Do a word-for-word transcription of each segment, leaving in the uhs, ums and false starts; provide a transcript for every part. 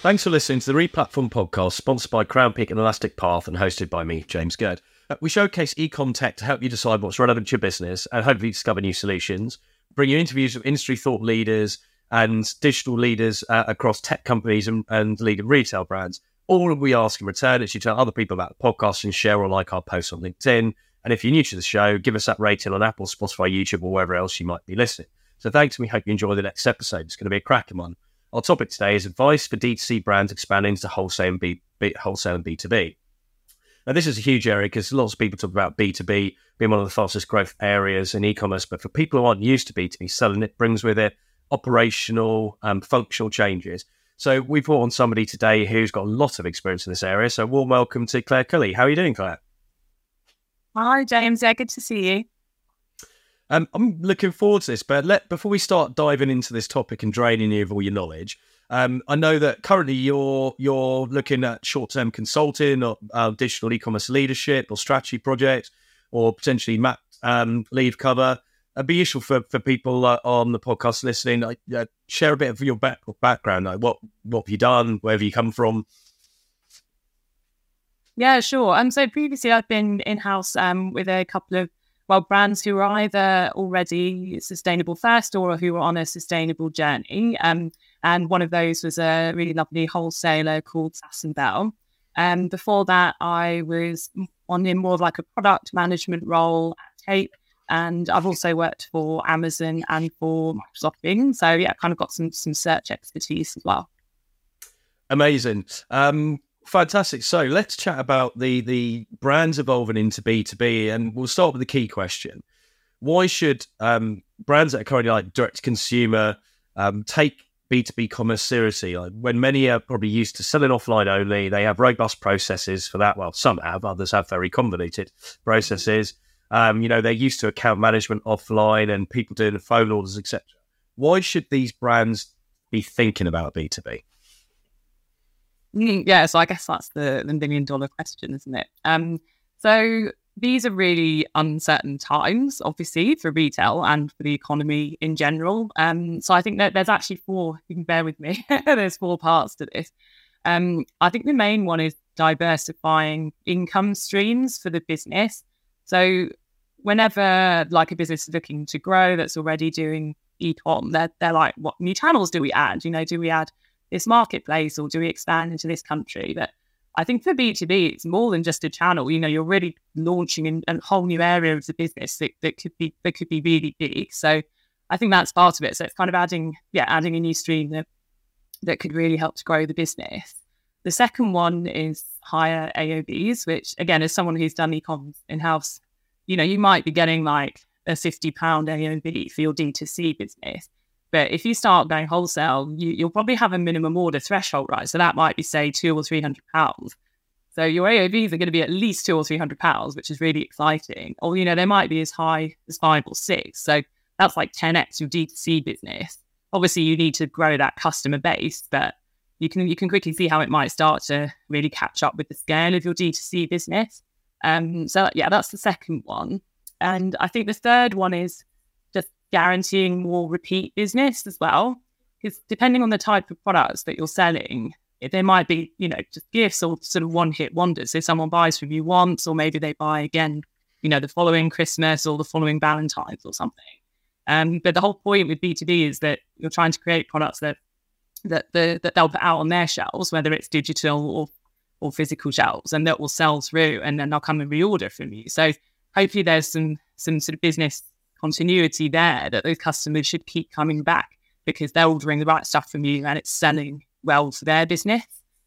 Thanks for listening to the Replatform podcast, sponsored by Crownpeak and Elastic Path and hosted by me, James Gurd. Uh, we showcase e-com tech to help you decide what's relevant to your business and hopefully discover new solutions, bring you interviews with industry thought leaders and digital leaders uh, across tech companies and, and leading retail brands. All we ask in return is you tell other people about the podcast and share or like our posts on LinkedIn. And if you're new to the show, give us that rating on Apple, Spotify, YouTube, or wherever else you might be listening. So thanks, and we hope you enjoy the next episode. It's going to be a cracking one. Our topic today is advice for D two C brands expanding into wholesale and, B, B, wholesale and B two B. Now, this is a huge area because lots of people talk about B two B being one of the fastest growth areas in e-commerce. But for people who aren't used to B two B selling, it brings with it operational, um, functional changes. So we've brought on somebody today who's got a lot of experience in this area. So warm welcome to Claire Cully. How are you doing, Claire? Hi, James. Yeah, good to see you. Um, I'm looking forward to this, but let before we start diving into this topic and draining you of all your knowledge, um, I know that currently you're you're looking at short-term consulting or uh, digital e-commerce leadership or strategy projects or potentially mat um, leave cover. It'd be useful for, for people uh, on the podcast listening. Uh, share a bit of your back, background. Like what what have you done? Where have you come from? Yeah, sure. Um, so previously I've been in-house um, with a couple of well, brands who are either already sustainable first or who are on a sustainable journey. Um, and one of those was a really lovely wholesaler called Sass and Bell. Um, before that, I was on in more of like a product management role at Tape. And I've also worked for Amazon and for Microsoft Bing. So yeah, kind of got some some search expertise as well. Amazing. Um, Fantastic. So let's chat about the the brands evolving into B two B, and we'll start with the key question. Why should um, brands that are currently like direct to consumer um, take B two B commerce seriously? Like when many are probably used to selling offline only, they have robust processes for that. Well, some have, others have very convoluted processes. Um, you know, they're used to account management offline and people doing phone orders, et cetera. Why should these brands be thinking about B two B? Yeah, so I guess that's the, the million dollar question, isn't it? Um, so these are really uncertain times, obviously, for retail and for the economy in general. Um, so I think that there's actually four, you can bear with me, there's four parts to this. Um, I think the main one is diversifying income streams for the business. So whenever like a business is looking to grow that's already doing e-com, they're, they're like, what new channels do we add? You know, do we add this marketplace or do we expand into this country? But I think for B two B, it's more than just a channel. You know, you're really launching in a whole new area of the business that, that could be that could be really big. So I think that's part of it. So it's kind of adding, yeah, adding a new stream that that could really help to grow the business. The second one is higher A O Bs, which again, as someone who's done e-com in-house, you know, you might be getting like a fifty pound A O B for your D two C business. But if you start going wholesale, you, you'll probably have a minimum order threshold, right? So that might be, say, two or three hundred pounds. So your A O Bs are going to be at least two or three hundred pounds, which is really exciting. Or you know, they might be as high as five or six. So that's like ten x your D two C business. Obviously, you need to grow that customer base, but you can you can quickly see how it might start to really catch up with the scale of your D two C business. Um, so yeah, that's the second one. And I think the third one is guaranteeing more repeat business as well, because depending on the type of products that you're selling, there might be, you know, just gifts or sort of one-hit wonders. So someone buys from you once, or maybe they buy again, you know, the following Christmas or the following Valentine's or something. Um, but the whole point with B two B is that you're trying to create products that that the, that they'll put out on their shelves, whether it's digital or or physical shelves, and that will sell through, and then they'll come and reorder from you. So hopefully there's some some sort of business continuity there, that those customers should keep coming back because they're ordering the right stuff from you and it's selling well for their business.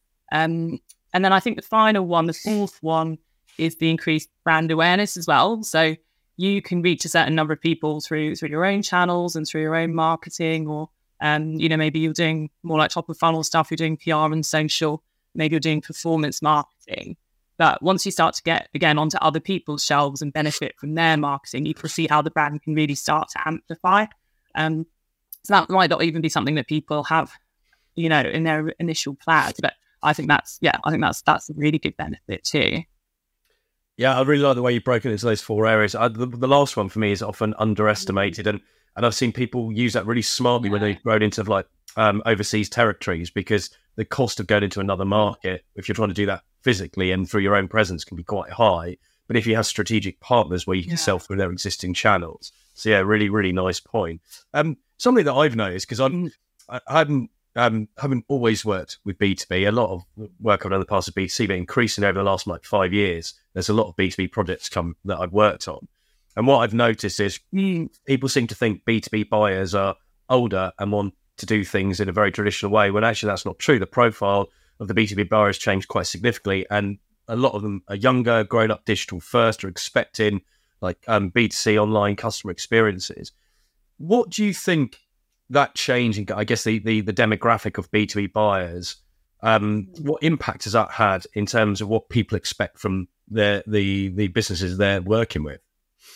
Um, and then I think the final one, the fourth one, is the increased brand awareness as well. So you can reach a certain number of people through through your own channels and through your own marketing, or um, you know, maybe you're doing more like top of funnel stuff, you're doing P R and social, maybe you're doing performance marketing. But once you start to get, again, onto other people's shelves and benefit from their marketing, you can see how the brand can really start to amplify. Um, so that might not even be something that people have, you know, in their initial plans. But I think that's, yeah, I think that's that's a really good benefit too. Yeah, I really like the way you've broken it into those four areas. I, the, the last one for me is often underestimated, and and I've seen people use that really smartly yeah. when they've grown into like um, overseas territories, because the cost of going into another market, if you're trying to do that physically and through your own presence, can be quite high. But if you have strategic partners where you can yeah. sell through their existing channels. So yeah, really, really nice point. Um, something that I've noticed, because I'm, I haven't, um, haven't always worked with B two B. A lot of work I've done in the past is B two C, but increasingly over the last like five years, there's a lot of B two B projects come that I've worked on. And what I've noticed is mm, people seem to think B two B buyers are older and want to do things in a very traditional way, when actually that's not true. The profile of the B two B buyer has changed quite significantly, and a lot of them are younger, grown up digital first, are expecting like um, B two C online customer experiences. What do you think that change in, I guess, the, the, the demographic of B two B buyers, um, what impact has that had in terms of what people expect from their, the, the businesses they're working with?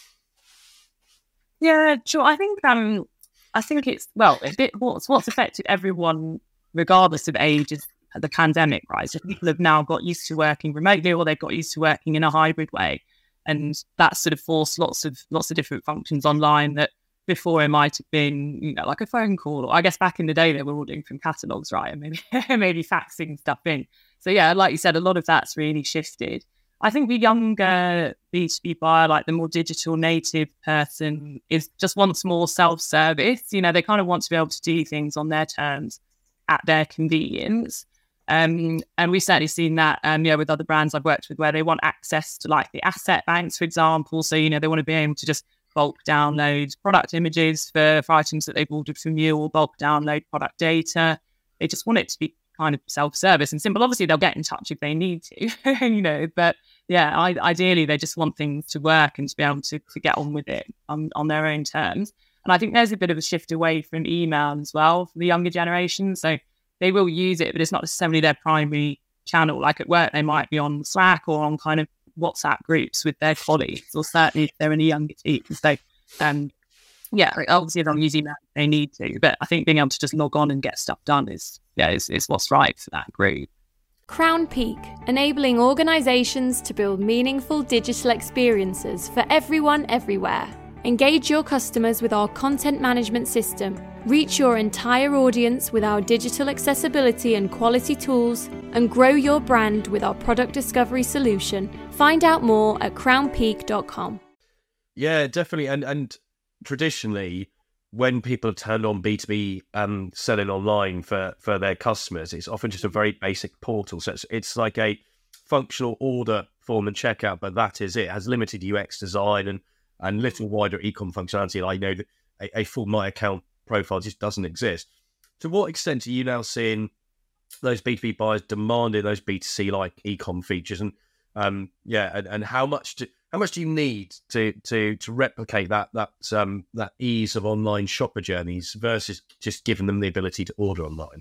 Yeah, sure. I think um, I think it's, well, a bit, what's, what's affected everyone, regardless of age, is the pandemic, right? So people have now got used to working remotely, or they've got used to working in a hybrid way, and that sort of forced lots of lots of different functions online that before it might have been, you know, like a phone call, or I guess back in the day they were ordering from catalogs, right, and maybe maybe faxing stuff in. So yeah, like you said, a lot of that's really shifted. I think the younger B two B buyer, like the more digital native person, is just wants more self-service. You know, they kind of want to be able to do things on their terms at their convenience. Um, and we've certainly seen that, um, yeah, with other brands I've worked with, where they want access to like the asset banks, for example. So, you know, they want to be able to just bulk download product images for, for items that they've ordered from you, or bulk download product data. They just want it to be kind of self-service and simple. Obviously, they'll get in touch if they need to, you know, but yeah, I, ideally, they just want things to work and to be able to, to get on with it on, on their own terms. And I think there's a bit of a shift away from email as well for the younger generation. So they will use it, but it's not necessarily their primary channel. Like at work, they might be on Slack or on kind of WhatsApp groups with their colleagues, or certainly if they're in a younger team. So, um, yeah, obviously they'll use email if they need to, but I think being able to just log on and get stuff done is, yeah, is, is what's right for that group. Crown Peak, enabling organisations to build meaningful digital experiences for everyone everywhere. Engage your customers with our content management system, reach your entire audience with our digital accessibility and quality tools, and grow your brand with our product discovery solution. Find out more at crown peak dot com. Yeah, definitely. And and traditionally, when people have turned on B two B um, selling online for, for their customers, it's often just a very basic portal. So it's, it's like a functional order form and checkout, but that is it. It has limited U X design and and little wider e-com functionality. And I know that a, a full My Account profile just doesn't exist. To what extent are you now seeing those B two B buyers demanding those B two C like e-com features? And um, yeah, and, and how much do how much do you need to to to replicate that that um, that ease of online shopper journeys versus just giving them the ability to order online?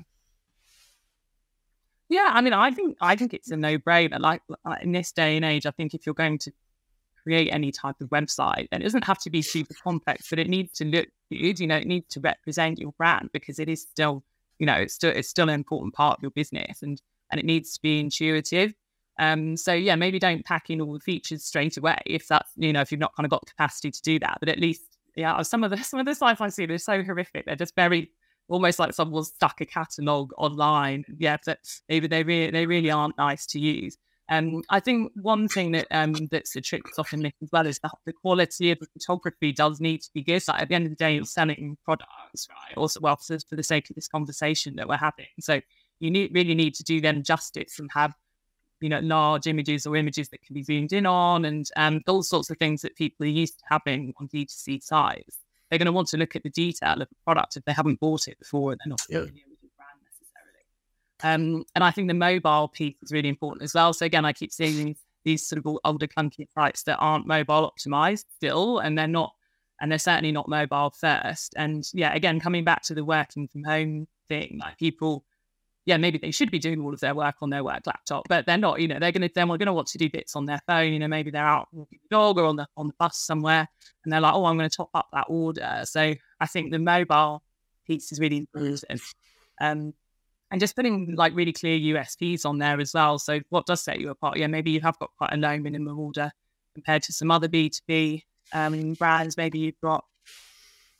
Yeah, I mean, I think I think it's a no-brainer. Like, like in this day and age, I think if you're going to create any type of website, and it doesn't have to be super complex, but it needs to look good. You know, it needs to represent your brand, because it is still, you know, it's still it's still an important part of your business, and and it needs to be intuitive. Um, so yeah, maybe don't pack in all the features straight away if that's, you know, if you've not kind of got the capacity to do that. But at least, yeah, some of the some of the sites I see, they're so horrific. They're just very almost like someone's stuck a catalogue online. Yeah, that maybe they really they really aren't nice to use. Um, I think one thing that um, that's a trick that's often missed as well is that the quality of the photography does need to be good. So at the end of the day, you're selling products, right? Also, well, for, for the sake of this conversation that we're having. So you need really need to do them justice and have, you know, large images or images that can be zoomed in on, and um, all sorts of things that people are used to having on D two C sites. They're going to want to look at the detail of the product if they haven't bought it before, and they're not familiar yeah. with the brand necessarily. Um, and I think the mobile piece is really important as well. So again, I keep seeing these, these sort of older clunky sites that aren't mobile optimized still, and they're not, and they're certainly not mobile first. And yeah, again, coming back to the working from home thing, like people, yeah, maybe they should be doing all of their work on their work laptop, but they're not. You know, they're going to they're going to want to do bits on their phone. You know, maybe they're out walking the dog or on the on the bus somewhere, and they're like, oh, I'm going to top up that order. So I think the mobile piece is really important, um, and just putting like really clear U S Ps on there as well. So what does set you apart? Yeah, maybe you have got quite a low minimum order compared to some other B two B um, brands. Maybe you've got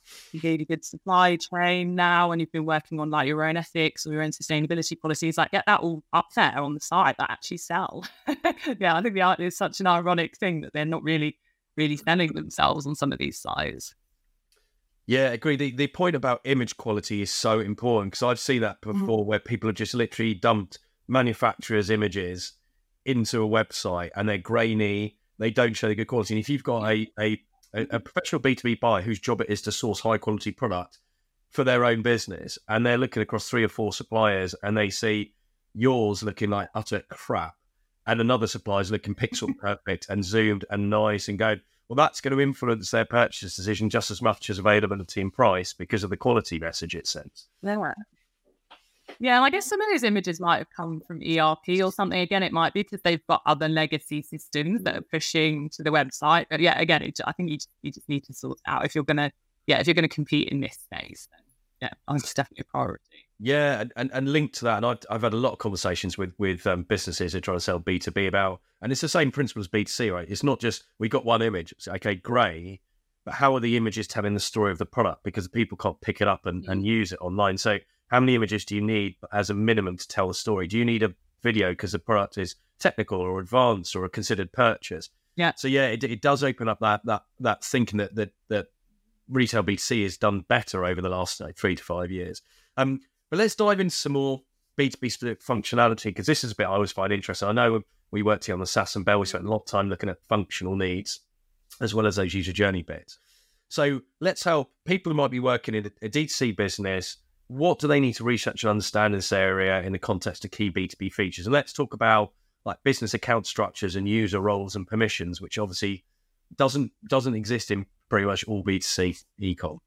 really good supply chain now, and you've been working on like your own ethics or your own sustainability policies, like get that all up there on the side that actually sell. Yeah, I think the art is such an ironic thing that they're not really, really selling themselves on some of these sites. Yeah, I agree. The the point about image quality is so important, because I've seen that before, mm-hmm. where people have just literally dumped manufacturers' images into a website and they're grainy, they don't show the good quality. And if you've got a, a, a professional B two B buyer whose job it is to source high quality product for their own business, and they're looking across three or four suppliers and they see yours looking like utter crap and another supplier's looking pixel perfect and zoomed and nice, and going, well, that's going to influence their purchase decision just as much as availability and price because of the quality message it sends. Yeah. Yeah, and I guess some of those images might have come from E R P or something. Again, it might be because they've got other legacy systems that are pushing to the website. But yeah, again, it, I think you just, you just need to sort out if you're gonna, yeah, if you're gonna compete in this space. Then yeah, it's definitely a priority. Yeah, and, and, and linked to that, and I've, I've had a lot of conversations with with um, businesses who are trying to sell B two B about, and it's the same principle as B two C, right? It's not just we got one image, it's okay, great, but how are the images telling the story of the product? Because people can't pick it up and, mm-hmm. and use it online. So how many images do you need as a minimum to tell the story? Do you need a video because the product is technical or advanced or a considered purchase? Yeah. So yeah, it, it does open up that that that thinking that that that retail B two C has done better over the last like, three to five years. Um, but let's dive into some more B two B specific functionality, because this is a bit I always find interesting. I know we worked here on the SaaS and Bell, we spent a lot of time looking at functional needs as well as those user journey bits. So let's help people who might be working in a D two C business. What do they need to research and understand in this area in the context of key B two B features? And let's talk about like business account structures and user roles and permissions, which obviously doesn't doesn't exist in pretty much all B two C e-com.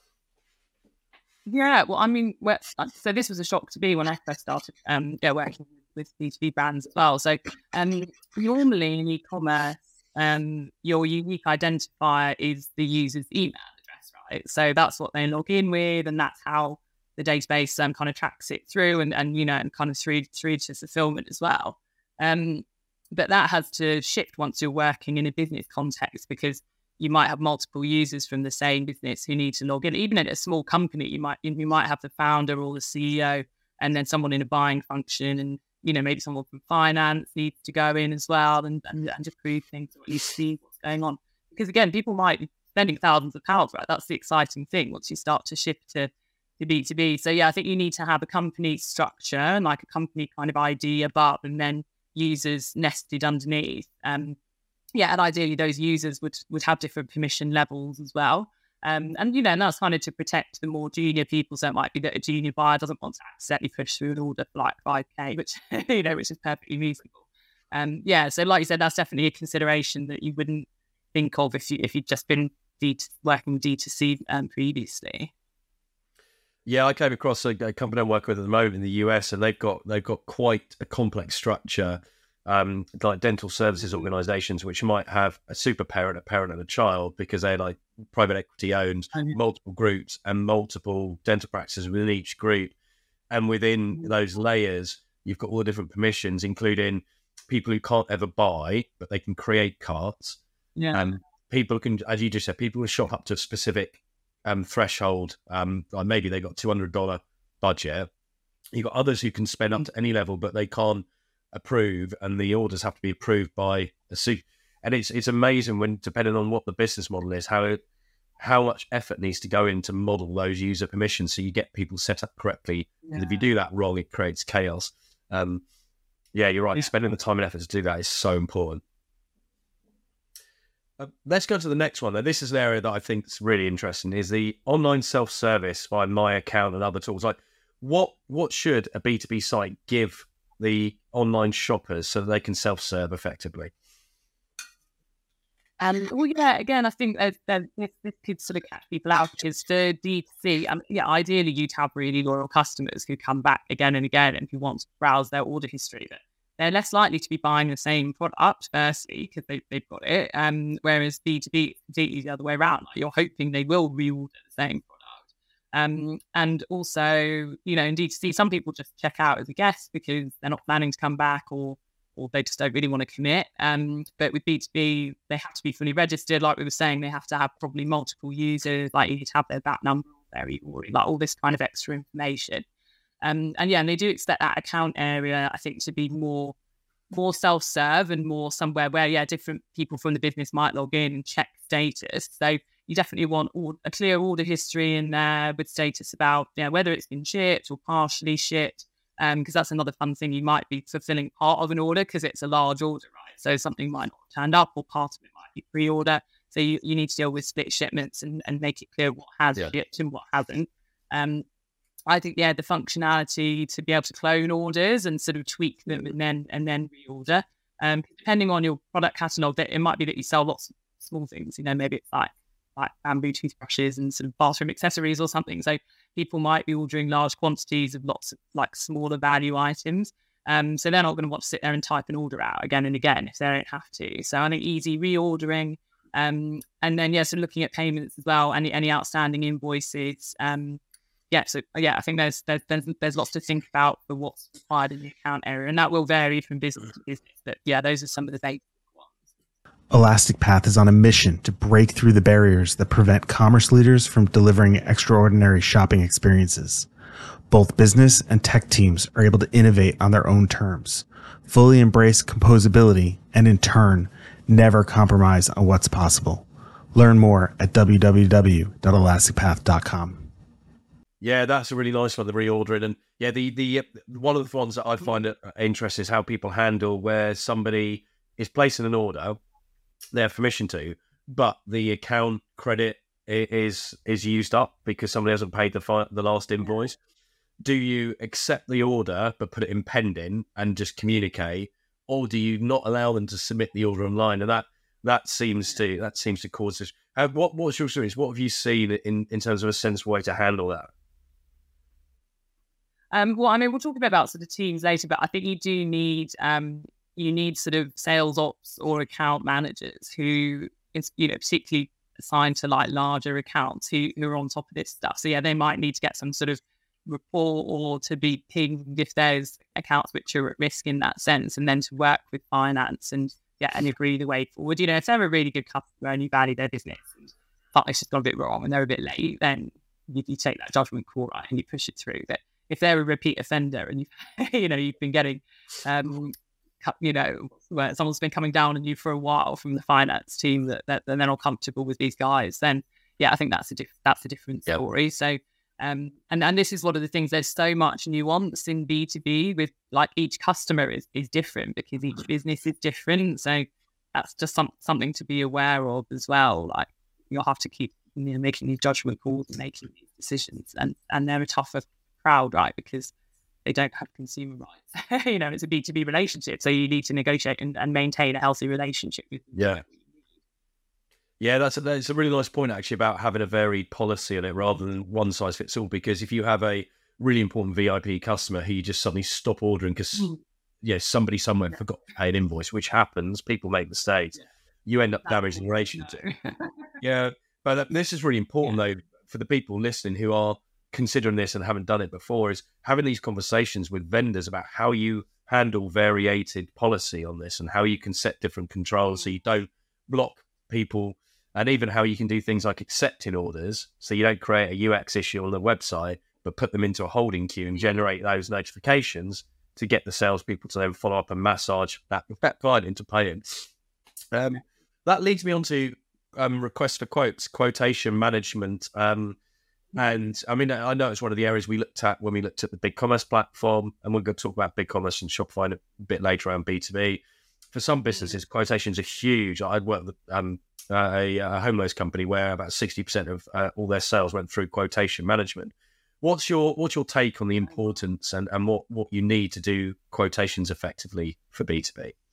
Yeah, well, I mean, so this was a shock to me when I first started um, yeah, working with B two B brands as well. So um, normally in e-commerce, um, your unique identifier is the user's email address, right? So that's what they log in with, and that's how the database um, kind of tracks it through, and, and you know, and kind of through through to fulfillment as well. Um, but that has to shift once you're working in a business context, because you might have multiple users from the same business who need to log in. Even in a small company, you might you might have the founder or the C E O, and then someone in a buying function, and you know, maybe someone from finance needs to go in as well and, and, and just prove things, or at least see what's going on. Because again, people might be spending thousands of pounds, right? That's the exciting thing once you start to shift to to B two B. So yeah, I think you need to have a company structure and like a company kind of I D above, and then users nested underneath. Um, yeah, and ideally those users would would have different permission levels as well. Um, and you know, and that's kind of to protect the more junior people. So it might be that a junior buyer doesn't want to accidentally push through an order for like five K, which you know, which is perfectly reasonable. Um, yeah, so like you said, that's definitely a consideration that you wouldn't think of if you if you'd just been D- working D two C um, previously. Yeah, I came across a, a company I work with at the moment in the U S, and they've got they've got quite a complex structure, um, like dental services organisations, which might have a super parent, a parent, and a child, because they're like private equity owned, mm-hmm. multiple groups and multiple dental practices within each group, and within mm-hmm. those layers, you've got all the different permissions, including people who can't ever buy, but they can create carts. Yeah, and um, people can, as you just said, people will shop up to a specific Um, threshold, um, like maybe they got two hundred dollars budget. You've got others who can spend up to any level, but they can't approve, and the orders have to be approved by a suit. And it's it's amazing when, depending on what the business model is, how it, how much effort needs to go in to model those user permissions so you get people set up correctly. Yeah. And if you do that wrong, it creates chaos. Um, yeah, you're right. Yeah. Spending the time and effort to do that is so important. Uh, let's go to the next one. Now, this is an area that I think is really interesting, is the online self-service by My Account and other tools. Like, what what should a B two B site give the online shoppers so that they can self-serve effectively? Um, well, yeah, again, I think that, that this, this could sort of catch people out, because for D two C, um, yeah, ideally you'd have really loyal customers who come back again and again and who want to browse their order history. But they're less likely to be buying the same product, firstly, because they, they've got it. Um, whereas B two B, completely the other way around. Like, you're hoping they will reorder the same product. Um, and also, you know, in D two C, some people just check out as a guest because they're not planning to come back, or or they just don't really want to commit. Um, but with B two B, they have to be fully registered. Like we were saying, they have to have probably multiple users, like you need to have their V A T number, their e-ordering, like all this kind of extra information. Um, and yeah, and they do expect that account area, I think, to be more more self-serve and more somewhere where, yeah, different people from the business might log in and check status. So you definitely want all, a clear order history in there with status about, yeah, whether it's been shipped or partially shipped, because um, that's another fun thing. You might be fulfilling part of an order because it's a large order, right? So something might not have turned up, or part of it might be pre-order. So you, you need to deal with split shipments and, and make it clear what has yeah. shipped and what hasn't. Um, I think, yeah, the functionality to be able to clone orders and sort of tweak them and then and then reorder. Um, depending on your product catalog, that it might be that you sell lots of small things. You know, maybe it's like like bamboo toothbrushes and sort of bathroom accessories or something. So people might be ordering large quantities of lots of like smaller value items. Um, so they're not going to want to sit there and type an order out again and again if they don't have to. So I think easy reordering. Um, and then, yeah, so looking at payments as well, any any outstanding invoices. Um, Yeah, so yeah, I think there's, there's there's there's lots to think about for what's required in the account area, and that will vary from business to business. But yeah, those are some of the basic ones. ElasticPath is on a mission to break through the barriers that prevent commerce leaders from delivering extraordinary shopping experiences. Both business and tech teams are able to innovate on their own terms, fully embrace composability, and in turn, never compromise on what's possible. Learn more at w w w dot elastic path dot com. Yeah, that's a really nice one, the reordering. And yeah, the the one of the ones that I find interesting is how people handle where somebody is placing an order, they have permission to, but the account credit is is used up because somebody hasn't paid the fi- the last invoice. Do you accept the order but put it in pending and just communicate, or do you not allow them to submit the order online? And that that seems to that seems to cause this. Uh, what what's your experience? What have you seen in in terms of a sensible way to handle that? Um, well, I mean, we'll talk a bit about sort of teams later, but I think you do need um, you need sort of sales ops or account managers who is, you know, particularly assigned to like larger accounts who, who are on top of this stuff. So yeah, they might need to get some sort of report or to be pinged if there's accounts which are at risk in that sense, and then to work with finance and yeah, and agree the way forward. You know, if they're a really good customer and you value their business and but it's just gone a bit wrong and they're a bit late, then you, you take that judgment call, right, and you push it through. But if they're a repeat offender and you, you know, you've been getting, um, you know, where someone's been coming down on you for a while from the finance team that, that they're not comfortable with these guys, then yeah, I think that's a diff- that's a different story. Yep. So, um, and and this is one of the things. There's so much nuance in B two B with like each customer is is different because each business is different. So that's just some something to be aware of as well. Like you'll have to keep, you know, making these judgment calls and making these decisions, and and they're a tougher crowd, right? Because they don't have consumer rights. You know, it's a B two B relationship, so you need to negotiate and, and maintain a healthy relationship with them. Yeah. Yeah, that's a, that's a really nice point, actually, about having a varied policy on it rather than one size fits all. Because if you have a really important V I P customer who you just suddenly stop ordering because mm. yeah, somebody somewhere yeah. forgot to pay an invoice, which happens, people make mistakes, yeah. you end up that's damaging the relationship. Yeah, but this is really important, yeah. though, for the people listening who are considering this and haven't done it before, is having these conversations with vendors about how you handle variated policy on this and how you can set different controls so you don't block people, and even how you can do things like accepting orders so you don't create a U X issue on the website but put them into a holding queue and generate those notifications to get the salespeople to then follow up and massage that, that client into paying. Um, that leads me on to um, request for quotes, quotation management. Um, And I mean, I know it's one of the areas we looked at when we looked at the BigCommerce platform, and we're going to talk about BigCommerce and Shopify a bit later around B two B. For some businesses, quotations are huge. I'd worked with um, a, a home loans company where about sixty percent of uh, all their sales went through quotation management. What's your what's your take on the importance and, and what, what you need to do quotations effectively for B two B?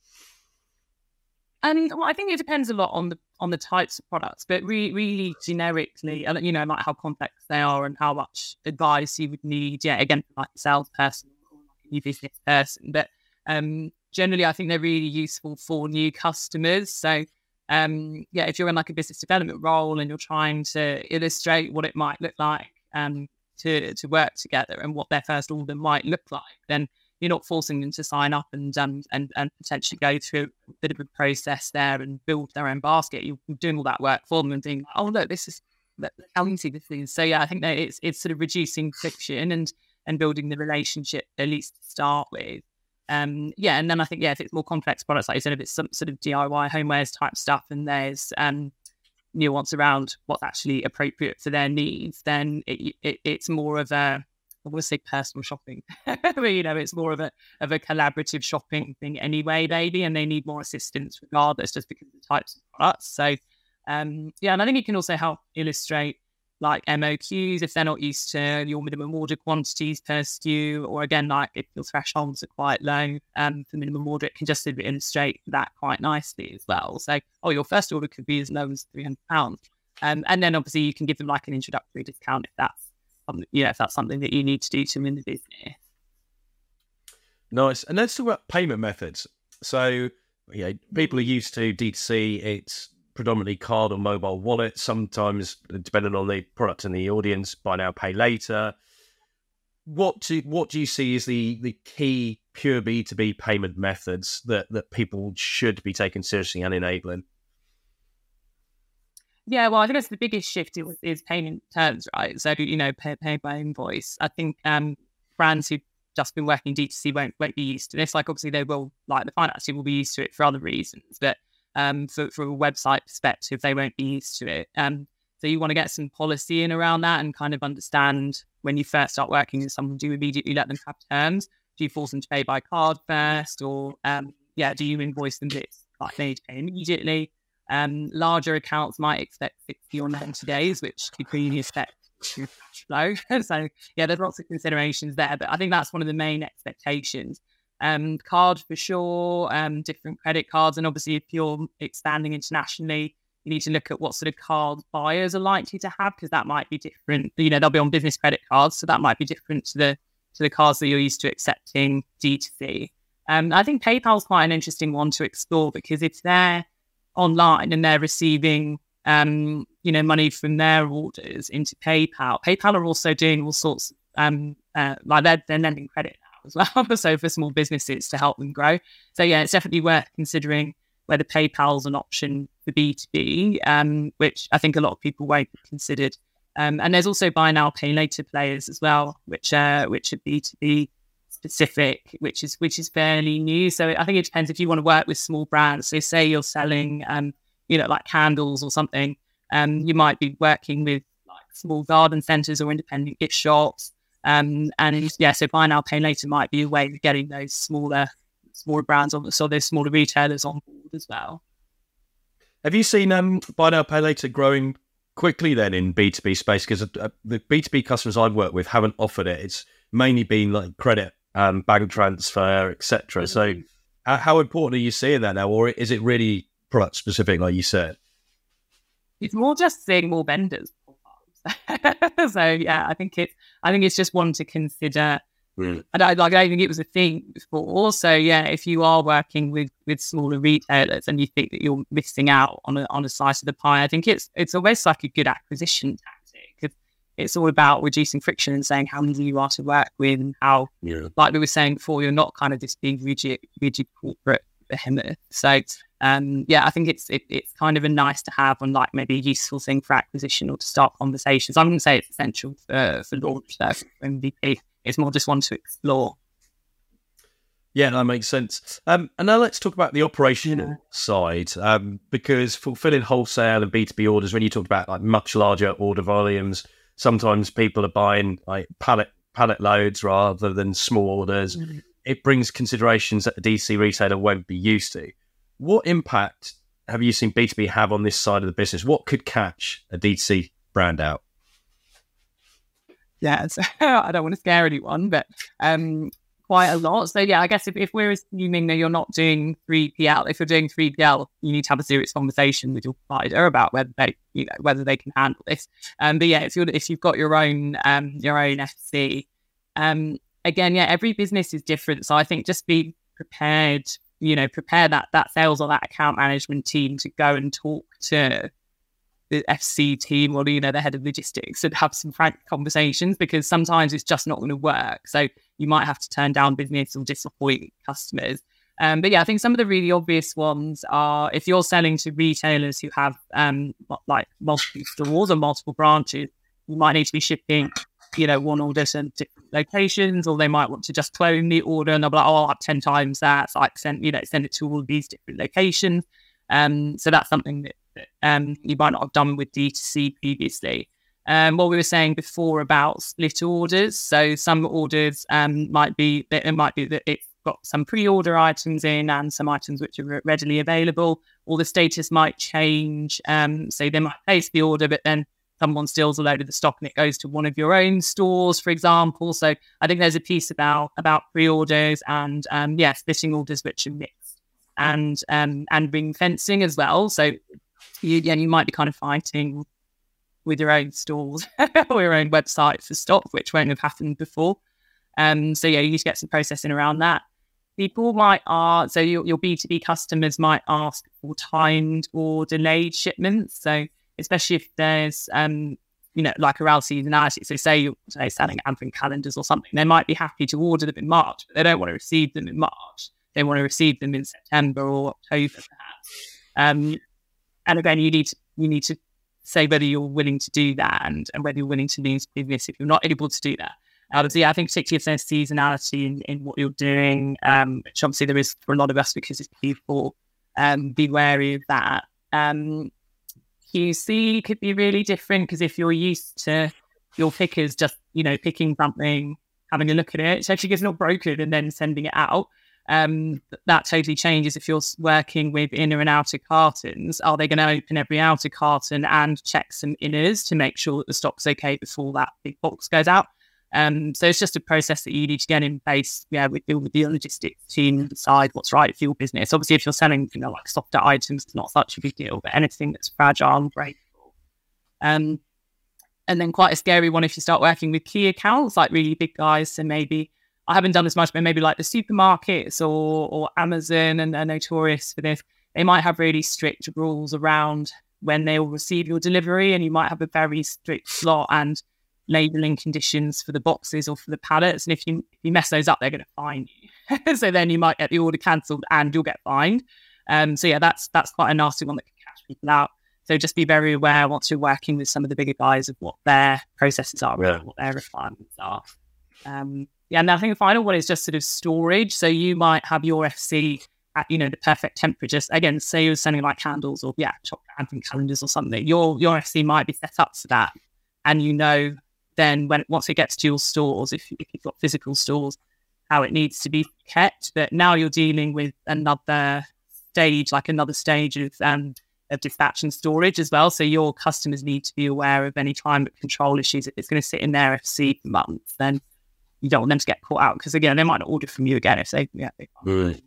And well, I think it depends a lot on the on the types of products, but re- really generically, you know, like how complex they are and how much advice you would need. Yeah, again, like a salesperson or like a new business person. But um, generally, I think they're really useful for new customers. So, um, yeah, if you're in like a business development role and you're trying to illustrate what it might look like um, to to work together and what their first order might look like, then you're not forcing them to sign up and um and, and potentially go through a bit of a process there and build their own basket. You're doing all that work for them and being like, oh look, this is how easy this is. So yeah, I think that it's it's sort of reducing friction and and building the relationship at least to start with. Um, yeah, and then I think yeah, if it's more complex products, like you said, if it's some sort of D I Y homewares type stuff, and there's um nuance around what's actually appropriate for their needs, then it, it it's more of a I want to say personal shopping, but you know, it's more of a of a collaborative shopping thing anyway, maybe, and they need more assistance regardless, just because of the types of products. So, um, yeah, and I think it can also help illustrate like M O Qs if they're not used to your minimum order quantities per S K U, or again, like if your thresholds are quite low um, for minimum order, it can just sort of illustrate that quite nicely as well. So, oh, your first order could be as low as three hundred pounds, um, and then obviously you can give them like an introductory discount if that's you know, if that's something that you need to do to win the business. Nice. And let's talk about payment methods. So, you know, people are used to D two C. It's predominantly card or mobile wallet. Sometimes, depending on the product and the audience, buy now, pay later. What do what do you see as the the key pure B two B payment methods that that people should be taking seriously and enabling? Yeah, well, I think that's the biggest shift is, is payment terms, right? So, you know, pay, pay by invoice. I think um, brands who've just been working D two C won't, won't be used to this. Like, obviously, they will, like, the finance team will be used to it for other reasons. But um, for, from a website perspective, they won't be used to it. Um, so you want to get some policy in around that and kind of understand when you first start working with someone, do you immediately let them have terms? Do you force them to pay by card first? Or, um, yeah, do you invoice them this, like, they need to pay immediately? Um, larger accounts might expect sixty or ninety days, which could really affect your cash flow. So, yeah, there's lots of considerations there, but I think that's one of the main expectations. Um, card for sure, um, different credit cards, and obviously if you're expanding internationally, you need to look at what sort of card buyers are likely to have, because that might be different. You know, they'll be on business credit cards, so that might be different to the to the cards that you're used to accepting D two C. Um, I think PayPal's quite an interesting one to explore, because if they're online and they're receiving, um, you know, money from their orders into PayPal. PayPal are also doing all sorts, of, um, uh, like they're, they're lending credit now as well. So for small businesses to help them grow. So yeah, it's definitely worth considering whether PayPal's an option for B two B, um, which I think a lot of people won't have considered. Um, and there's also buy now, pay later players as well, which uh, which are B two B specific, which is which is fairly new. So I think it depends if you want to work with small brands. So say you're selling, um, you know, like candles or something. Um, you might be working with like small garden centres or independent gift shops. Um, and yeah, so buy now, pay later might be a way of getting those smaller, smaller brands on, so those smaller retailers on board as well. Have you seen um, buy now, pay later growing quickly then in B two B space? Because uh, the B two B customers I've worked with haven't offered it. It's mainly been like credit, um, bank transfer, et cetera. So uh, how important are you seeing that now? Or is it really product specific, like you said? It's more just seeing more vendors. So yeah, I think it. I think it's just one to consider. Really? And I, like, I don't think it was a thing before. So yeah, if you are working with, with smaller retailers and you think that you're missing out on a on a slice of the pie, I think it's it's almost like a good acquisition tactic. It's, it's all about reducing friction and saying how easy you are to work with, and how, yeah. like we were saying before, you're not kind of this big rigid rigid corporate behemoth. So um, yeah, I think it's it, it's kind of a nice to have, and like maybe a useful thing for acquisition or to start conversations. I wouldn't say it's essential for for launch though, for M V P. It's more just one to explore. Yeah, that makes sense. Um, and now let's talk about the operational yeah. side, um, because fulfilling wholesale and B two B orders, when you talk about like much larger order volumes, sometimes people are buying like pallet pallet loads rather than small orders. Mm-hmm. It brings considerations that a D two C retailer won't be used to. What impact have you seen B two B have on this side of the business? What could catch a D two C brand out? Yeah, so I don't want to scare anyone, but um, quite a lot. So yeah, I guess if, if we're assuming that you're not doing three P L, if you're doing three P L, you need to have a serious conversation with your provider about whether they, you know, whether they can handle this. Um, but yeah, if you're if you've got your own um your own F C, um, again, yeah, every business is different. So I think just be prepared. You know, prepare that that sales or that account management team to go and talk to the F C team or, you know, the head of logistics and have some frank conversations, because sometimes it's just not going to work. So you might have to turn down business or disappoint customers. Um, but yeah, I think some of the really obvious ones are if you're selling to retailers who have um, like multiple stores or multiple branches, you might need to be shipping, you know, one order to different locations, or they might want to just clone the order and they'll be like, oh, I'll have ten times that. So I send, you know, send it to all of these different locations. Um, so that's something that, that um, you might not have done with D two C previously. Um, what we were saying before about split orders. So some orders um, might be, it might be that it's got some pre-order items in and some items which are readily available, or the status might change. Um, so they might place the order, but then someone steals a load of the stock and it goes to one of your own stores, for example. So I think there's a piece about about pre-orders and um, yeah, splitting orders which are mixed, and um, and ring fencing as well. So you, yeah, you might be kind of fighting with your own stores or your own website for stock, which won't have happened before. Um, so yeah, you need to get some processing around that. People might ask, so your, your B two B customers might ask for timed or delayed shipments. So especially if there's, um, you know, like around seasonality. So say you're say, selling advent calendars or something, they might be happy to order them in March, but they don't want to receive them in March. They want to receive them in September or October, perhaps. Um, and again, you need to, you need to say whether you're willing to do that and, and whether you're willing to lose business if you're not able to do that. Obviously, I think particularly if there's seasonality in, in what you're doing, um, which obviously there is for a lot of us because it's people, um, be wary of that. Um, Q C could be really different because if you're used to your pickers just, you know, picking something, having a look at it, checking it's not broken and then sending it out, um, that totally changes if you're working with inner and outer cartons. Are they going to open every outer carton and check some inners to make sure that the stock's okay before that big box goes out? Um, so it's just a process that you need to get in place, yeah, with, with the logistics team and decide what's right for your business. Obviously, if you're selling, you know, like softer items, it's not such a big deal, but anything that's fragile and breakable. Um, and then quite a scary one if you start working with key accounts, like really big guys. So maybe, I haven't done this much, but maybe like the supermarkets or, or Amazon, and they're notorious for this. They might have really strict rules around when they will receive your delivery, and you might have a very strict slot and labelling conditions for the boxes or for the pallets. And if you if you mess those up, they're going to fine you. So then you might get the order cancelled and you'll get fined. Um, so yeah, that's that's quite a nasty one that can catch people out. So just be very aware once you're working with some of the bigger guys of what their processes are, yeah, and what their requirements are. Um, yeah, and I think the final one is just sort of storage. So you might have your F C at, you know, the perfect temperature. Again, say you're sending like candles or yeah, chocolate advent calendars or something. Your your F C might be set up for that, and you know. Then when once it gets to your stores, if, if you've got physical stores, how it needs to be kept. But now you're dealing with another stage, like another stage of um, of dispatch and storage as well. So your customers need to be aware of any climate control issues. If it's going to sit in their F C for months, then you don't want them to get caught out, because again, they might not order from you again if they yeah they Right.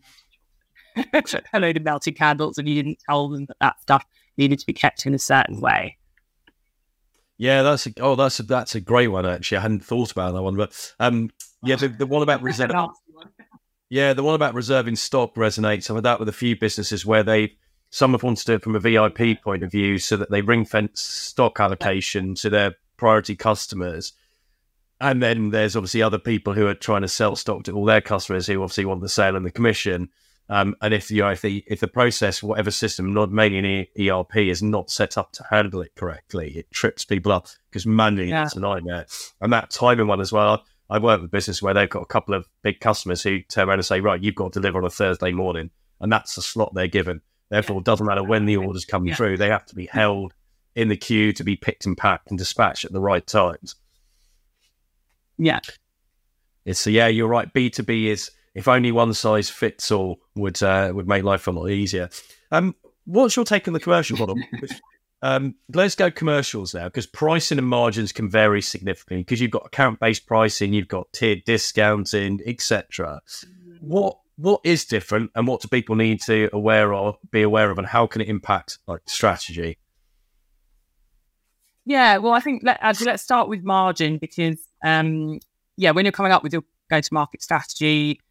a load of melted candles and you didn't tell them that that stuff needed to be kept in a certain way. Yeah, that's a, oh, that's a, that's a great one. Actually, I hadn't thought about that one, but um, yeah, the, the one about reserving, yeah, the one about reserving stock resonates. I've had that with a few businesses where they some have wanted to do it from a V I P point of view, so that they ring fence stock allocation to their priority customers, and then there's obviously other people who are trying to sell stock to all their customers who obviously want the sale and the commission. Um, and if you know, if the if the process, whatever system, not mainly an E R P, is not set up to handle it correctly, it trips people up because manually yeah. it's a nightmare. And that timing one as well. I work with a business where they've got a couple of big customers who turn around and say, right, you've got to deliver on a Thursday morning, and that's the slot they're given. Therefore, it doesn't matter when the orders come yeah. through; they have to be held in the queue to be picked and packed and dispatched at the right times. Yeah, it's so yeah, you're right. B two B is. If only one size fits all would uh, would make life a lot easier. Um, what's your take on the commercial model? um, let's go commercials now, because pricing and margins can vary significantly because you've got account-based pricing, you've got tiered discounting, et cetera. What what is different, and what do people need to aware of, be aware of, and how can it impact like strategy? Yeah, well, I think let, actually, let's start with margin because um, yeah, when you're coming up with your go-to-market strategy,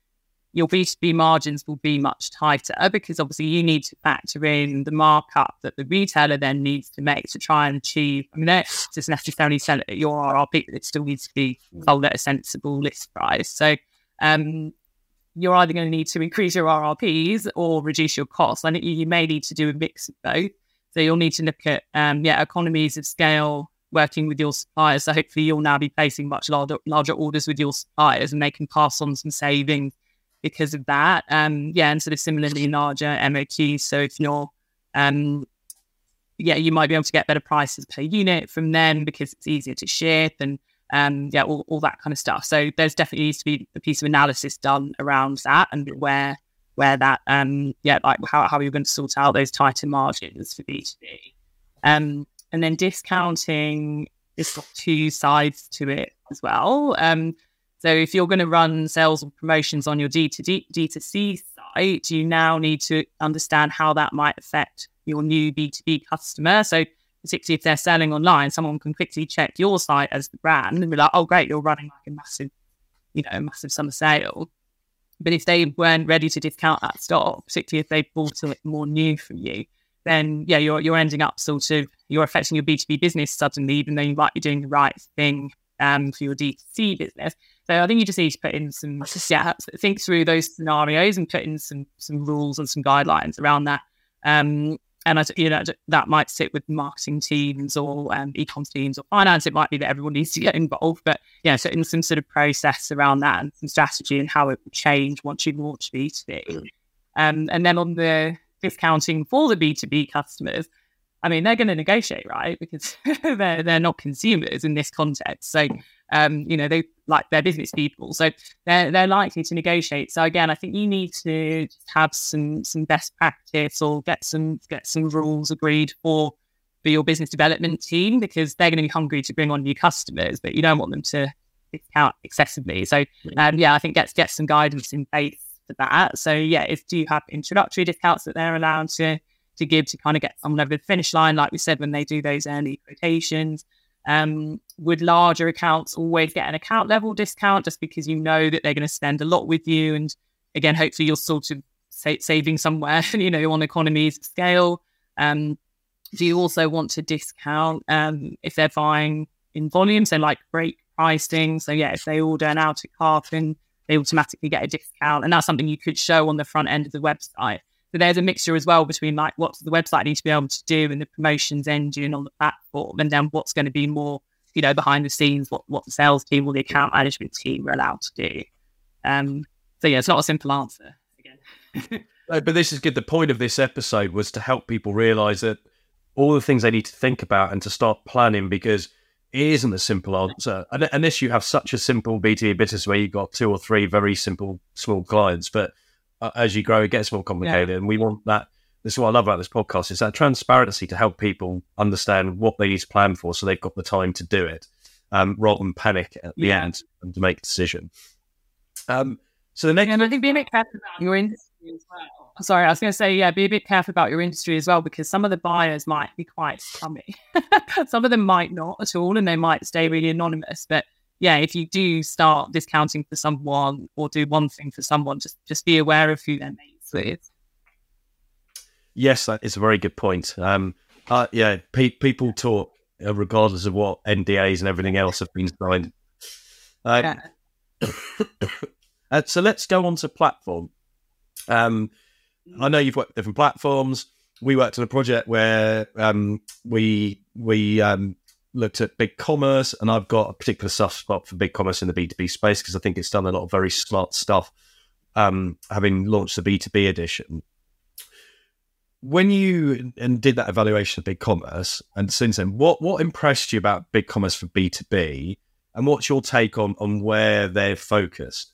your B two B margins will be much tighter because obviously you need to factor in the markup that the retailer then needs to make to try and achieve. I mean, it doesn't necessarily sell it at your R R P, but it still needs to be sold at a sensible list price. So um, you're either going to need to increase your R R Ps or reduce your costs. And you, you may need to do a mix of both. So you'll need to look at um, yeah economies of scale, working with your suppliers. So hopefully you'll now be placing much larger larger orders with your suppliers, and they can pass on some savings because of that. Um, yeah, and sort of similarly larger M O Qs. So if you're, um, yeah, you might be able to get better prices per unit from them because it's easier to ship and um, yeah, all, all that kind of stuff. So there's definitely needs to be a piece of analysis done around that and where where that, um, yeah, like how, how you're going to sort out those tighter margins for B two B. Um, and then discounting has got two sides to it as well. Um, so if you're going to run sales or promotions on your D to D, D to C site, you now need to understand how that might affect your new B two B customer. So particularly if they're selling online, someone can quickly check your site as the brand and be like, oh, great, you're running like a massive, you know, a massive summer sale. But if they weren't ready to discount that stock, particularly if they bought it more new from you, then yeah, you're you're ending up sort of, you're affecting your B two B business suddenly, even though you might be doing the right thing um, for your D two C business. So I think you just need to put in some, yeah, think through those scenarios and put in some some rules and some guidelines around that. Um, and I, you know, that might sit with marketing teams or um, e-com teams or finance. It might be that everyone needs to get involved, but yeah, so in some sort of process around that and some strategy and how it will change once you launch B two B. Um, and then on the discounting for the B two B customers, I mean, they're going to negotiate, right? Because they're they're not consumers in this context. So, um, you know, they like they're business people, so they're they're likely to negotiate. So again, I think you need to just have some some best practice or get some get some rules agreed for for your business development team, because they're going to be hungry to bring on new customers, but you don't want them to discount excessively. So, um, yeah, I think get get some guidance in place for that. So, yeah, if do you have introductory discounts that they're allowed to to give to kind of get someone over the finish line, like we said, when they do those early quotations. Um, would larger accounts always get an account level discount just because you know that they're going to spend a lot with you? And again, hopefully you're sort of sa- saving somewhere, you know, on economies of scale. Um, do you also want to discount um, if they're buying in volume? So like break pricing. So yeah, if they order an outer carton, they automatically get a discount. And that's something you could show on the front end of the website. So there's a mixture as well between like what the website needs to be able to do and the promotions engine on the platform, and then what's going to be more, you know, behind the scenes, what, what the sales team or the account management team are allowed to do. Um, so yeah, it's not a simple answer again. No, but this is good. The point of this episode was to help people realise that all the things they need to think about and to start planning, because it isn't a simple answer. Unless you have such a simple B two B business where you've got two or three very simple small clients, but Uh, as you grow, it gets more complicated. Yeah. And we want that. This is what I love about this podcast, is that transparency to help people understand what they need to plan for so they've got the time to do it, um, rather than panic at the yeah. end and to make a decision. Um, so the next... Yeah, and I think be a bit careful about your industry as well. Sorry, I was going to say, yeah, be a bit careful about your industry as well, because some of the buyers might be quite scummy. Some of them might not at all, and they might stay really anonymous. But yeah, if you do start discounting for someone or do one thing for someone, just just be aware of who they're mates with. Yes, that is a very good point. Um, uh, yeah, pe- people talk uh, regardless of what N D As and everything else have been signed. Uh, yeah. uh, so let's go on to platform. Um, I know you've worked with different platforms. We worked on a project where um, we we um, looked at BigCommerce, and I've got a particular soft spot for BigCommerce in the B two B space because I think it's done a lot of very smart stuff, um, having launched the B two B edition. When you and did that evaluation of BigCommerce, and since then, what, what impressed you about BigCommerce for B two B, and what's your take on, on where they're focused?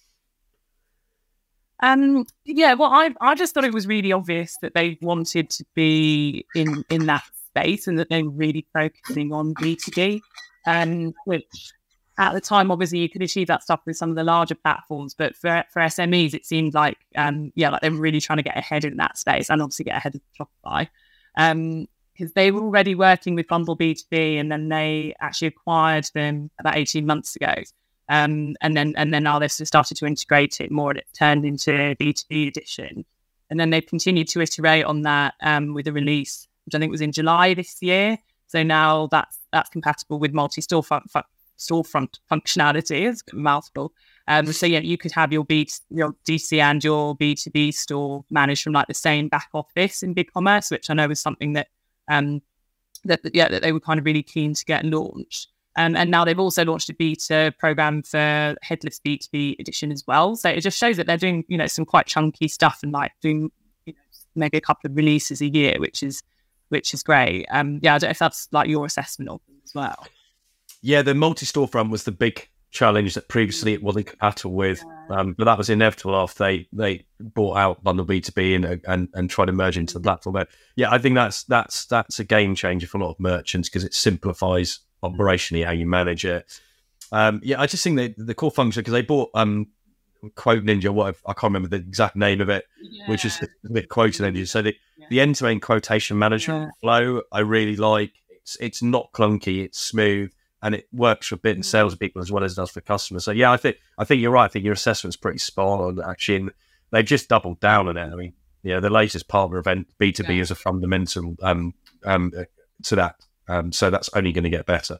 Um, yeah, well, I I just thought it was really obvious that they wanted to be in, in that space and that they were really focusing on B two B, um, which at the time, obviously, you could achieve that stuff with some of the larger platforms, but for for S M Es, it seemed like, um, yeah, like they were really trying to get ahead in that space and obviously get ahead of Shopify, um, because they were already working with Bundle B two B, and then they actually acquired them about eighteen months ago. Um, and then and then now they've sort of started to integrate it more, and it's turned into B two B edition. And then they've continued to iterate on that um, with a release, which I think was in July this year. So now that's that's compatible with multi-storefront fu- storefront functionality. It's a mouthful. Um, so yeah, you could have your B your D C and your B two B store managed from like the same back office in BigCommerce, which I know was something that um that yeah that they were kind of really keen to get launched. Um, and now they've also launched a beta program for Headless B two B edition as well. So it just shows that they're doing, you know, some quite chunky stuff and like doing, you know, maybe a couple of releases a year, which is which is great. Um, yeah, I don't know if that's like your assessment of them as well. Yeah, the multi-storefront was the big challenge that previously it wasn't compatible with, um, but that was inevitable after they they bought out Bundle B two B and and and tried to merge into the platform. But yeah, I think that's that's that's a game changer for a lot of merchants because it simplifies operationally how you manage it. Um, yeah, I just think that the core function, because they bought um, Quote Ninja, what I can't remember the exact name of it, yeah. which is the quoting engine. So the, yeah. the end-to-end quotation management yeah. flow, I really like. It's it's not clunky, it's smooth, and it works for bit and salespeople as well as it does for customers. So yeah, I think I think you're right. I think your assessment's pretty spot on. Actually, and they've just doubled down on it. I mean, yeah, the latest partner event B two B yeah. is a fundamental um, um, to that. Um, so that's only going to get better.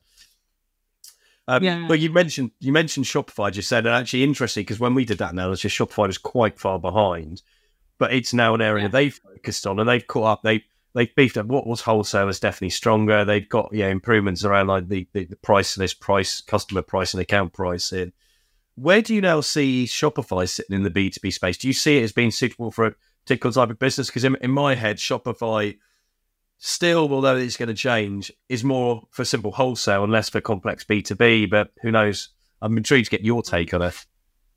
Um, yeah. But you mentioned you mentioned Shopify. Just said, and actually interesting because when we did that analysis, Shopify was quite far behind, but it's now an area yeah. they've focused on and they've caught up. They they've beefed up. What was wholesale is definitely stronger. They've got yeah improvements around like the, the, the price list, price, customer price, and account pricing. Where do you now see Shopify sitting in the B two B space? Do you see it as being suitable for a particular type of business? Because in, in my head, Shopify still, although it's going to change, is more for simple wholesale and less for complex B two B. But who knows? I'm intrigued to get your take on it.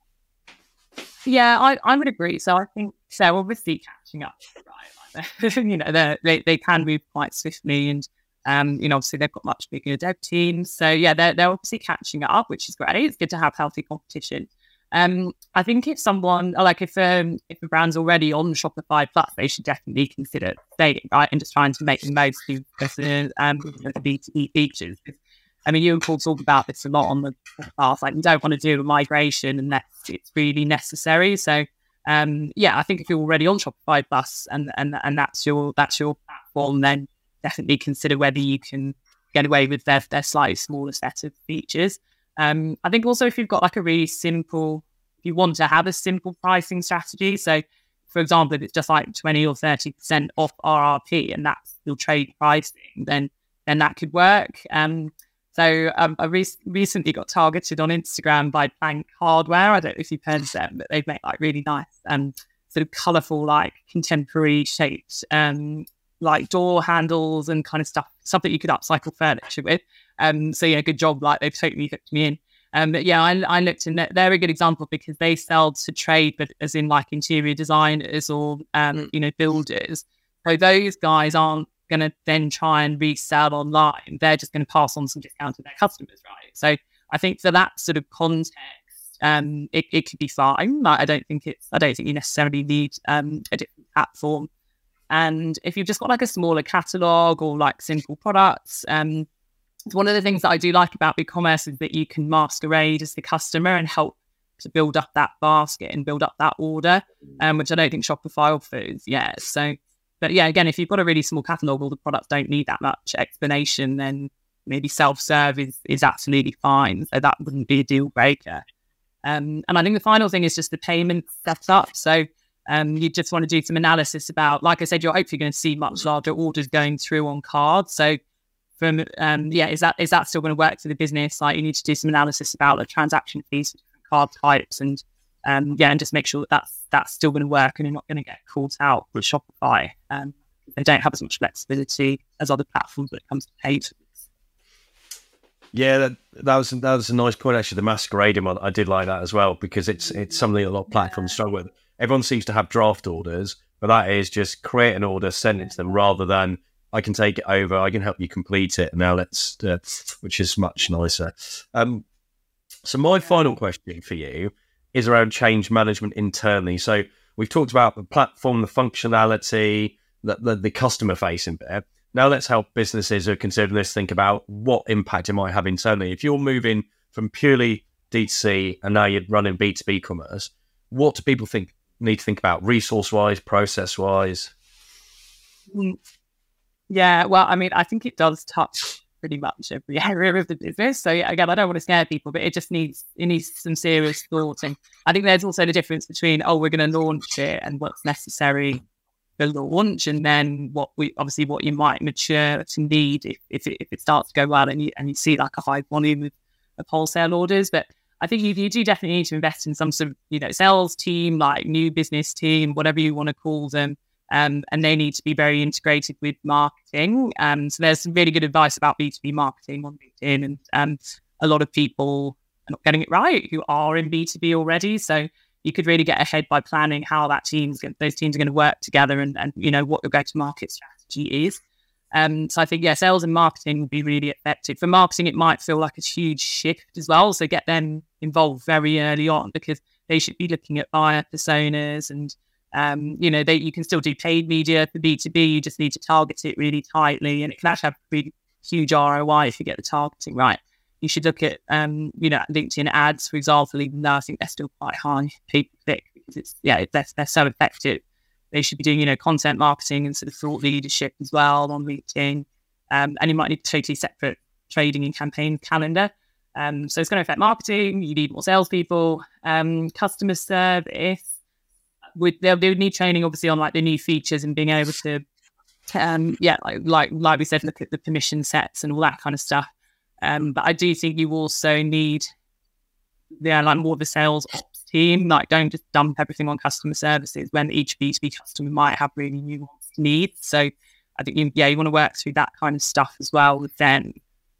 Yeah, I, I would agree. So I think they're obviously catching up, right? Like you know, they they can move quite swiftly, and um, you know, obviously they've got much bigger dev teams. So yeah, they're they're obviously catching up, which is great. It's good to have healthy competition. Um, I think if someone, like if um, if a brand's already on Shopify Plus, they should definitely consider staying, right, and just trying to make the most of the, um, the B two B features. I mean, you and Paul talk about this a lot on the podcast. Like, you don't want to do a migration unless it's really necessary. So, um, yeah, I think if you're already on Shopify Plus and and and that's your that's your platform, then definitely consider whether you can get away with their their slightly smaller set of features. Um, I think also if you've got like a really simple, if you want to have a simple pricing strategy, so for example, if it's just like twenty or thirty percent off R R P and that's your trade pricing, then then that could work. Um, so um, I re- recently got targeted on Instagram by Plank Hardware. I don't know if you've heard of them, but they make like really nice um, sort of colourful, like contemporary shaped um, like door handles and kind of stuff, stuff that you could upcycle furniture with. Um, so yeah, good job. Like they've totally hooked me in. Um, but yeah, I, I looked and they're a good example because they sell to trade, but as in like interior designers or, um, mm. you know, builders. So those guys aren't going to then try and resell online. They're just going to pass on some discount to their customers, right? So I think for that sort of context, um, it, it could be fine. Like, I don't think it's, I don't think you necessarily need um, a different platform. And if you've just got like a smaller catalogue or like simple products, um, one of the things that I do like about BigCommerce is that you can masquerade as the customer and help to build up that basket and build up that order, um, which I don't think Shopify offers yet. So, but yeah, again, if you've got a really small catalogue, all the products don't need that much explanation, then maybe self-serve is, is absolutely fine. So that wouldn't be a deal breaker. Um, and I think the final thing is just the payment setup. So um, you just want to do some analysis about, like I said, you're hopefully going to see much larger orders going through on card. So from, um, yeah, is that is that still going to work for the business? Like you need to do some analysis about the transaction fees for different card types and, um, yeah, and just make sure that that's, that's still going to work and you're not going to get caught out with Shopify. Um, they don't have as much flexibility as other platforms when it comes to paid. Yeah, that, that was that was a nice point actually. The masquerading one, I did like that as well because it's it's something a lot of platforms struggle with. Everyone seems to have draft orders, but that is just create an order, send it to them, rather than I can take it over, I can help you complete it. Now let's, uh, which is much nicer. Um, so my final question for you is around change management internally. So we've talked about the platform, the functionality, the the, the customer facing bit. Now let's help businesses who are considering this think about what impact it might have internally. If you're moving from purely D two C, and now you're running B two B commerce. What do people think need to think about resource-wise, process-wise? Yeah, well, I mean, I think it does touch pretty much every area of the business. So again, I don't want to scare people, but it just needs it needs some serious thought. And I think there's also the difference between, oh, we're going to launch it and what's necessary for launch, and then what we obviously what you might mature to need if if it, if it starts to go well and you and you see like a high volume of, of wholesale orders. But I think you, you do definitely need to invest in some sort of, you know, sales team, like new business team, whatever you want to call them. Um, and they need to be very integrated with marketing. Um, so there's some really good advice about B two B marketing on LinkedIn, and um, a lot of people are not getting it right who are in B two B already. So you could really get ahead by planning how that teams, those teams are going to work together, and, and you know what your go-to-market strategy is. Um, so I think, yeah, sales and marketing will be really effective. For marketing, it might feel like a huge shift as well. So get them involved very early on, because they should be looking at buyer personas, and um, you know, they you can still do paid media for B two B. You just need to target it really tightly, and it can actually have really huge R O I if you get the targeting right. You should look at, um, you know, LinkedIn ads, for example, even though I think they're still quite high pay per click, because it's, yeah, they're, they're so effective. They should be doing, you know, content marketing and sort of thought leadership as well on LinkedIn. Um, and you might need a totally separate trading and campaign calendar. Um, so it's going to affect marketing. You need more salespeople, um, customer service. With they would need training, obviously, on like the new features and being able to, um, yeah, like like like we said, look at the permission sets and all that kind of stuff. Um, but I do think you also need, yeah, like more of a sales ops team. Like, don't just dump everything on customer services when each B two B customer might have really nuanced needs. So I think, you, yeah, you want to work through that kind of stuff as well with them.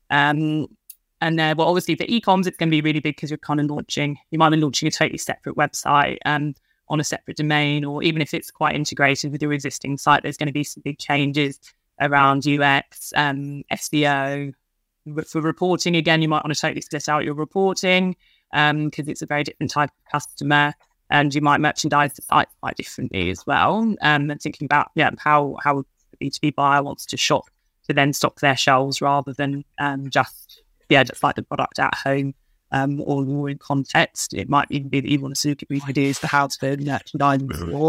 Um, and then, well, obviously for e-coms, it's going to be really big because you're kind of launching, you might be launching a totally separate website um, on a separate domain, or even if it's quite integrated with your existing site, there's going to be some big changes around U X, um, S E O. For reporting, again, you might want to totally split out your reporting because um, it's a very different type of customer, and you might merchandise the site quite differently as well. Um, and thinking about, yeah, how how the B two B buyer wants to shop to then stock their shelves rather than um, just, yeah, just like the product at home um, or more in context. It might even be that you want to look at ideas for how to merchandise the store.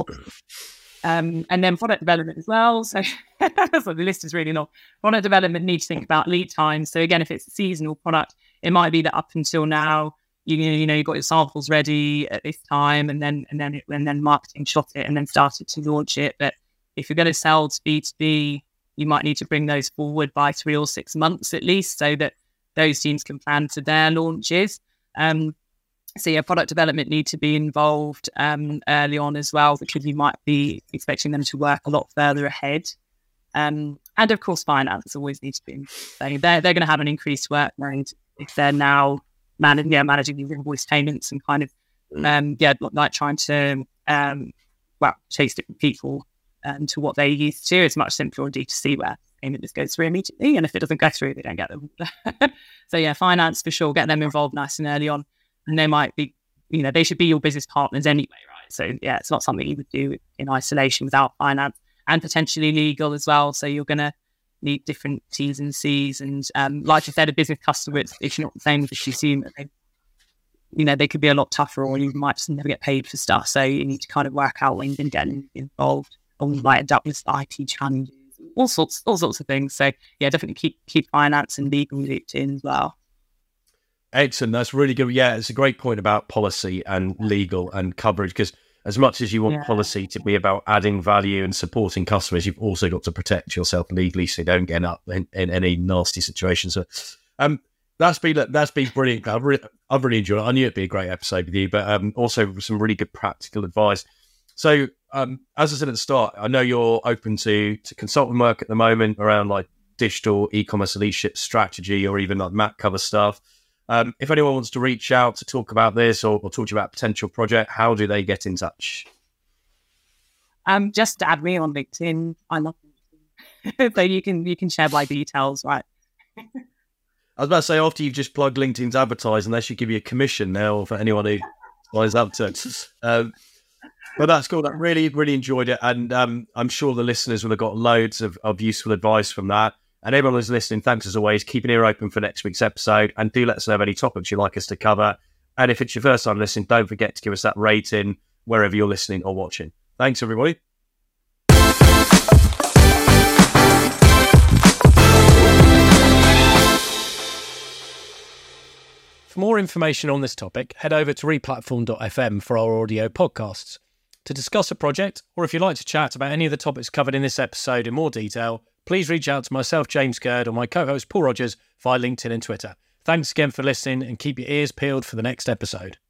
Um, and then product development as well. So, so the list is really long. Product development needs to think about lead times. So again, if it's a seasonal product, it might be that up until now, you you know, you got your samples ready at this time, and then and then it, and then marketing shot it and then started to launch it. But if you're going to sell to B two B, you might need to bring those forward by three or six months at least, so that those teams can plan for their launches. Um, So yeah, product development need to be involved um, early on as well, because you might be expecting them to work a lot further ahead. Um, and of course, finance always needs to be involved. They're, they're going to have an increased workload if they're now managing, yeah, managing these invoice payments and kind of, um, yeah, like trying to, um, well, chase different people um, to what they used to. It's much simpler on D two C where payment just goes through immediately, and if it doesn't go through, they don't get them. So yeah, finance for sure, get them involved nice and early on. And they might be, you know, they should be your business partners anyway, right? So yeah, it's not something you would do in isolation without finance, and potentially legal as well. So you're going to need different T's and C's. And um, like I said, a business customer, it's, it's not the same as a consumer. They, you know, they could be a lot tougher, or you might just never get paid for stuff. So you need to kind of work out when you're getting involved, or you might end up with I T challenges, all sorts, all sorts of things. So yeah, definitely keep keep finance and legal looped in as well. Excellent. That's really good. Yeah, it's a great point about policy and legal and coverage, because as much as you want yeah. policy to be about adding value and supporting customers, you've also got to protect yourself legally so you don't get up in, in any nasty situations. So, um, that's been that's been brilliant. I've really, I've really enjoyed it. I knew it'd be a great episode with you, but um, also some really good practical advice. So, um, as I said at the start, I know you're open to to consulting work at the moment around like digital e-commerce leadership strategy, or even like map cover stuff. Um, if anyone wants to reach out to talk about this, or, or talk to you about a potential project, how do they get in touch? Um, just add me on LinkedIn. I love LinkedIn. So you can you can share my details, right? I was about to say, after you've just plugged LinkedIn's advertising, they should give you a commission now for anyone who signs up to it. Um, but that's cool. I really, really enjoyed it. And um, I'm sure the listeners will have got loads of, of useful advice from that. And everyone who's listening, thanks as always. Keep an ear open for next week's episode, and do let us know of any topics you'd like us to cover. And if it's your first time listening, don't forget to give us that rating wherever you're listening or watching. Thanks, everybody. For more information on this topic, head over to replatform dot f m for our audio podcasts. To discuss a project, or if you'd like to chat about any of the topics covered in this episode in more detail, please reach out to myself, James Gurd, or my co-host Paul Rogers via LinkedIn and Twitter. Thanks again for listening, and keep your ears peeled for the next episode.